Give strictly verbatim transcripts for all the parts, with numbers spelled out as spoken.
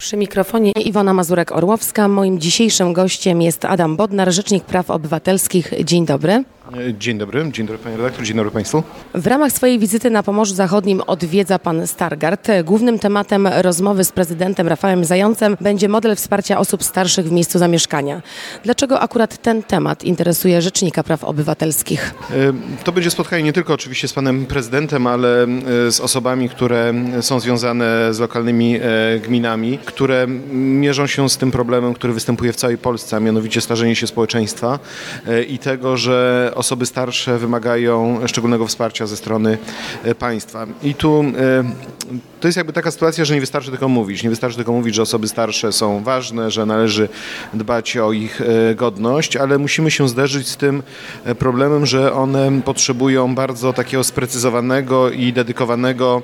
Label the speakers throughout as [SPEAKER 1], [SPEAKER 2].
[SPEAKER 1] Przy mikrofonie Iwona Mazurek-Orłowska. Moim dzisiejszym gościem jest Adam Bodnar, Rzecznik Praw Obywatelskich. Dzień dobry.
[SPEAKER 2] Dzień dobry, dzień dobry panie redaktor, dzień dobry państwu.
[SPEAKER 1] W ramach swojej wizyty na Pomorzu Zachodnim odwiedza pan Stargard. Głównym tematem rozmowy z prezydentem Rafałem Zającem będzie model wsparcia osób starszych w miejscu zamieszkania. Dlaczego akurat ten temat interesuje Rzecznika Praw Obywatelskich?
[SPEAKER 2] To będzie spotkanie nie tylko oczywiście z panem prezydentem, ale z osobami, które są związane z lokalnymi gminami, które mierzą się z tym problemem, który występuje w całej Polsce, a mianowicie starzenie się społeczeństwa i tego, że osoby starsze wymagają szczególnego wsparcia ze strony państwa. I tu to jest jakby taka sytuacja, że nie wystarczy tylko mówić. Nie wystarczy tylko mówić, że osoby starsze są ważne, że należy dbać o ich godność, ale musimy się zderzyć z tym problemem, że one potrzebują bardzo takiego sprecyzowanego i dedykowanego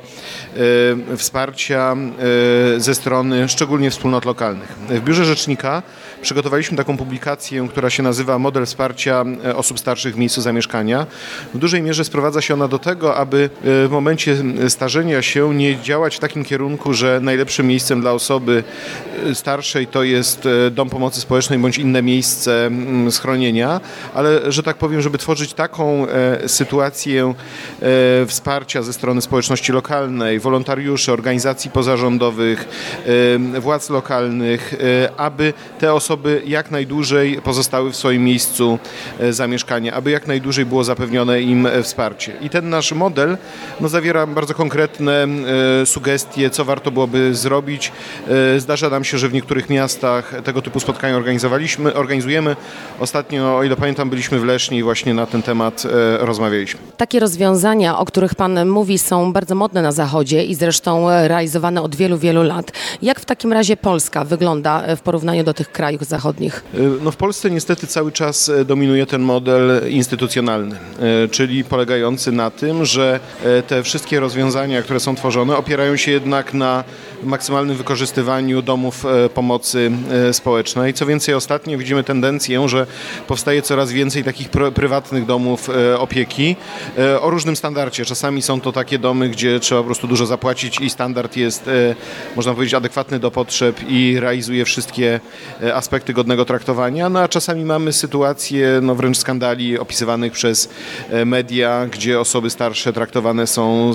[SPEAKER 2] wsparcia ze strony szczególnie wspólnot lokalnych. W Biurze Rzecznika przygotowaliśmy taką publikację, która się nazywa Model wsparcia osób starszych w miejscu zamieszkania. W dużej mierze sprowadza się ona do tego, aby w momencie starzenia się nie działać w takim kierunku, że najlepszym miejscem dla osoby starszej to jest dom pomocy społecznej bądź inne miejsce schronienia, ale że tak powiem, żeby tworzyć taką sytuację wsparcia ze strony społeczności lokalnej, wolontariuszy, organizacji pozarządowych, władz lokalnych, aby te osoby jak najdłużej pozostały w swoim miejscu zamieszkania, aby jak najdłużej było zapewnione im wsparcie. I ten nasz model no, zawiera bardzo konkretne e, sugestie, co warto byłoby zrobić. E, zdarza nam się, że w niektórych miastach tego typu spotkania organizowaliśmy, organizujemy. Ostatnio, o ile pamiętam, byliśmy w Lesznie i właśnie na ten temat e, rozmawialiśmy.
[SPEAKER 1] Takie rozwiązania, o których pan mówi, są bardzo modne na Zachodzie i zresztą realizowane od wielu, wielu lat. Jak w takim razie Polska wygląda w porównaniu do tych krajów zachodnich?
[SPEAKER 2] E, no w Polsce niestety cały czas dominuje ten model instytucjonalny, czyli polegający na tym, że te wszystkie rozwiązania, które są tworzone, opierają się jednak na maksymalnym wykorzystywaniu domów pomocy społecznej. Co więcej, ostatnio widzimy tendencję, że powstaje coraz więcej takich prywatnych domów opieki o różnym standardzie. Czasami są to takie domy, gdzie trzeba po prostu dużo zapłacić i standard jest, można powiedzieć, adekwatny do potrzeb i realizuje wszystkie aspekty godnego traktowania, no a czasami mamy sytuacje no, wręcz skandali opisywanych przez media, gdzie osoby starsze traktowane są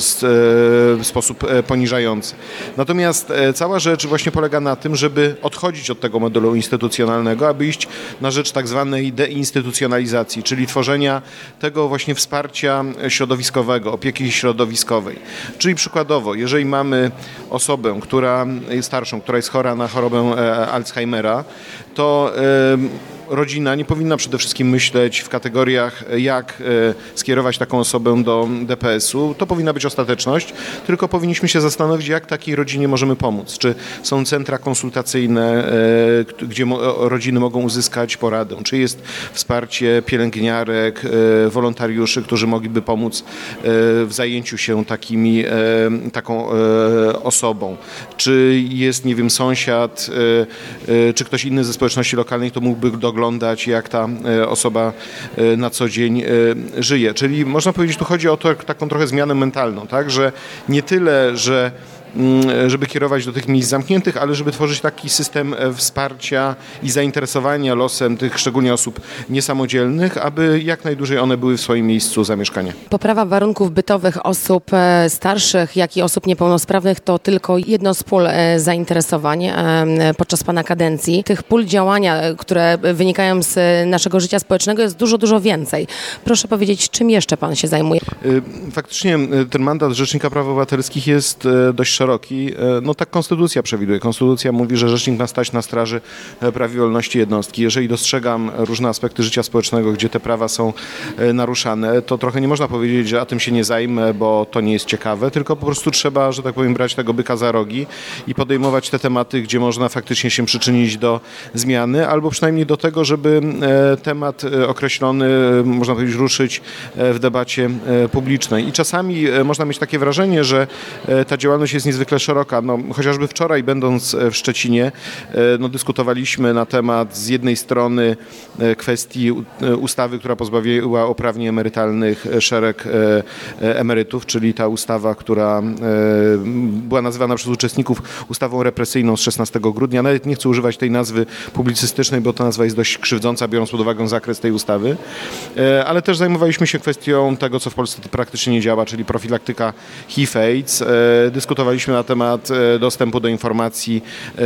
[SPEAKER 2] w sposób poniżający. Natomiast cała rzecz właśnie polega na tym, żeby odchodzić od tego modelu instytucjonalnego, aby iść na rzecz tak zwanej deinstytucjonalizacji, czyli tworzenia tego właśnie wsparcia środowiskowego, opieki środowiskowej. Czyli przykładowo, jeżeli mamy osobę, która jest starszą, która jest chora na chorobę Alzheimera, to rodzina nie powinna przede wszystkim myśleć w kategoriach, jak skierować taką osobę do D P S u. To powinna być ostateczność, tylko powinniśmy się zastanowić, jak takiej rodzinie możemy pomóc. Czy są centra konsultacyjne, gdzie rodziny mogą uzyskać poradę? Czy jest wsparcie pielęgniarek, wolontariuszy, którzy mogliby pomóc w zajęciu się takimi, taką osobą? Czy jest, nie wiem, sąsiad, czy ktoś inny ze społeczności lokalnej, kto mógłby doglądać oglądać, jak ta osoba na co dzień żyje. Czyli można powiedzieć, tu chodzi o to, taką trochę zmianę mentalną, tak, że nie tyle, że żeby kierować do tych miejsc zamkniętych, ale żeby tworzyć taki system wsparcia i zainteresowania losem tych szczególnie osób niesamodzielnych, aby jak najdłużej one były w swoim miejscu zamieszkania.
[SPEAKER 1] Poprawa warunków bytowych osób starszych, jak i osób niepełnosprawnych to tylko jedno z pól zainteresowań podczas pana kadencji. Tych pól działania, które wynikają z naszego życia społecznego jest dużo, dużo więcej. Proszę powiedzieć, czym jeszcze pan się zajmuje?
[SPEAKER 2] Faktycznie ten mandat Rzecznika Praw Obywatelskich jest dość szeroki. No tak konstytucja przewiduje. Konstytucja mówi, że rzecznik ma stać na straży praw i wolności jednostki. Jeżeli dostrzegam różne aspekty życia społecznego, gdzie te prawa są naruszane, to trochę nie można powiedzieć, że a tym się nie zajmę, bo to nie jest ciekawe, tylko po prostu trzeba, że tak powiem, brać tego byka za rogi i podejmować te tematy, gdzie można faktycznie się przyczynić do zmiany, albo przynajmniej do tego, żeby temat określony, można powiedzieć, ruszyć w debacie publicznej. I czasami można mieć takie wrażenie, że ta działalność jest niezwykle szeroka. No, chociażby wczoraj, będąc w Szczecinie, no, dyskutowaliśmy na temat z jednej strony kwestii ustawy, która pozbawiła uprawnień emerytalnych szereg emerytów, czyli ta ustawa, która była nazywana przez uczestników ustawą represyjną z szesnastego grudnia. Nawet nie chcę używać tej nazwy publicystycznej, bo ta nazwa jest dość krzywdząca, biorąc pod uwagę zakres tej ustawy. Ale też zajmowaliśmy się kwestią tego, co w Polsce praktycznie nie działa, czyli profilaktyka H I V AIDS. Dyskutowaliśmy na temat dostępu do informacji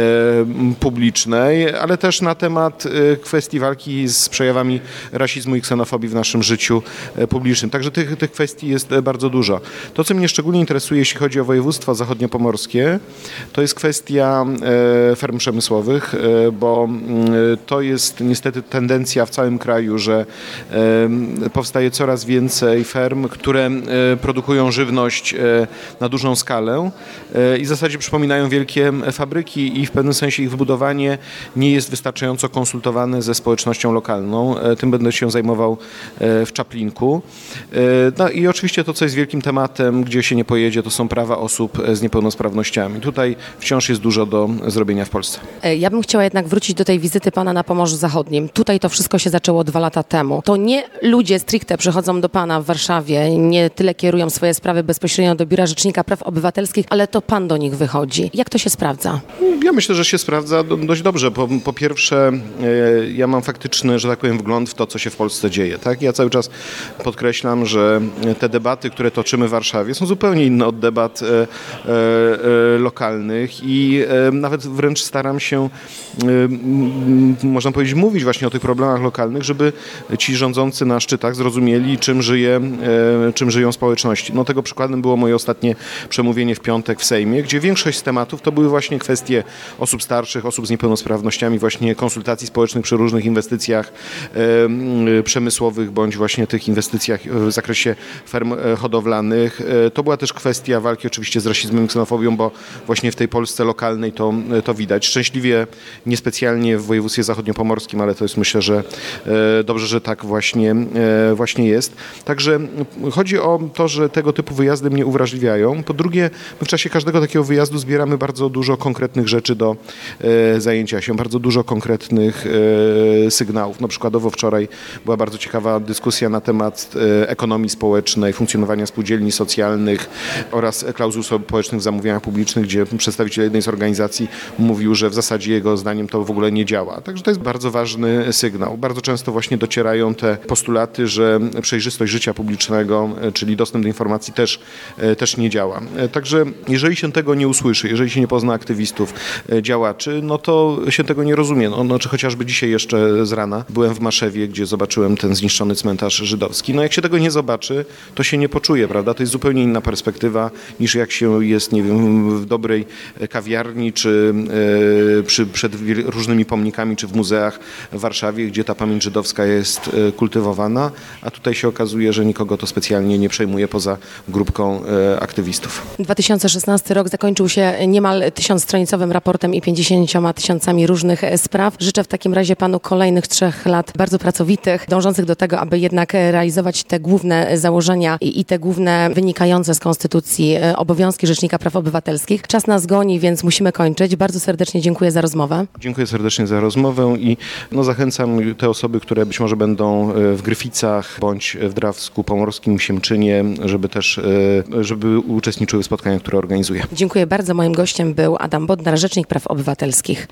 [SPEAKER 2] publicznej, ale też na temat kwestii walki z przejawami rasizmu i ksenofobii w naszym życiu publicznym. Także tych, tych kwestii jest bardzo dużo. To, co mnie szczególnie interesuje, jeśli chodzi o województwo zachodniopomorskie, to jest kwestia ferm przemysłowych, bo to jest niestety tendencja w całym kraju, że powstaje coraz więcej ferm, które produkują żywność na dużą skalę i w zasadzie przypominają wielkie fabryki i w pewnym sensie ich wybudowanie nie jest wystarczająco konsultowane ze społecznością lokalną. Tym będę się zajmował w Czaplinku. No i oczywiście to, co jest wielkim tematem, gdzie się nie pojedzie, to są prawa osób z niepełnosprawnościami. Tutaj wciąż jest dużo do zrobienia w Polsce.
[SPEAKER 1] Ja bym chciała jednak wrócić do tej wizyty pana na Pomorzu Zachodnim. Tutaj to wszystko się zaczęło dwa lata temu. To nie ludzie stricte przychodzą do pana w Warszawie, nie tyle kierują swoje sprawy bezpośrednio do Biura Rzecznika Praw Obywatelskich, ale to pan do nich wychodzi. Jak to się sprawdza?
[SPEAKER 2] Ja myślę, że się sprawdza dość dobrze. Po, po pierwsze, ja mam faktyczny, że tak powiem, wgląd w to, co się w Polsce dzieje. Tak? Ja cały czas podkreślam, że te debaty, które toczymy w Warszawie, są zupełnie inne od debat e, e, lokalnych i e, nawet wręcz staram się, e, można powiedzieć, mówić właśnie o tych problemach lokalnych, żeby ci rządzący na szczytach zrozumieli, czym żyje, e, czym żyją społeczności. No tego przykładem było moje ostatnie przemówienie w piątek w Sejmie, gdzie większość z tematów to były właśnie kwestie osób starszych, osób z niepełnosprawnościami, właśnie konsultacji społecznych przy różnych inwestycjach e, przemysłowych, bądź właśnie tych inwestycjach w zakresie ferm hodowlanych. E, to była też kwestia walki oczywiście z rasizmem i ksenofobią, bo właśnie w tej Polsce lokalnej to, to widać. Szczęśliwie niespecjalnie w województwie zachodniopomorskim, ale to jest, myślę, że e, dobrze, że tak właśnie, e, właśnie jest. Także chodzi o to, że tego typu wyjazdy mnie uwrażliwiają. Po drugie, my w czasie każdego takiego wyjazdu zbieramy bardzo dużo konkretnych rzeczy do e, zajęcia się, bardzo dużo konkretnych e, sygnałów. No przykładowo wczoraj była bardzo ciekawa dyskusja na temat e, ekonomii społecznej, funkcjonowania spółdzielni socjalnych oraz klauzul społecznych w zamówieniach publicznych, gdzie przedstawiciel jednej z organizacji mówił, że w zasadzie jego zdaniem to w ogóle nie działa. Także to jest bardzo ważny sygnał. Bardzo często właśnie docierają te postulaty, że przejrzystość życia publicznego, czyli dostęp do informacji też, też nie działa. Także jeżeli się tego nie usłyszy, jeżeli się nie pozna aktywistów, działaczy, no to się tego nie rozumie. No, no, czy chociażby dzisiaj jeszcze z rana byłem w Maszewie, gdzie zobaczyłem ten zniszczony cmentarz żydowski. No jak się tego nie zobaczy, to się nie poczuje, prawda? To jest zupełnie inna perspektywa niż jak się jest, nie wiem, w dobrej kawiarni, czy e, przy, przed różnymi pomnikami, czy w muzeach w Warszawie, gdzie ta pamięć żydowska jest e, kultywowana, a tutaj się okazuje, że nikogo to specjalnie nie przejmuje poza grupką e, aktywistów.
[SPEAKER 1] dwa tysiące szesnasty rok zakończył się niemal tysiącstronicowym raportem i pięćdziesięcioma tysiącami różnych spraw. Życzę w takim razie panu kolejnych trzech lat bardzo pracowitych, dążących do tego, aby jednak realizować te główne założenia i, i te główne wynikające z Konstytucji obowiązki Rzecznika Praw Obywatelskich. Czas nas goni, więc musimy kończyć. Bardzo serdecznie dziękuję za rozmowę.
[SPEAKER 2] Dziękuję serdecznie za rozmowę i no, zachęcam te osoby, które być może będą w Gryficach bądź w Drawsku Pomorskim, Siemczynie, żeby też żeby uczestniczyły w spotkaniach, które organizuję.
[SPEAKER 1] Dziękuję bardzo. Moim gościem był Adam Bodnar, Rzecznik Praw Obywatelskich.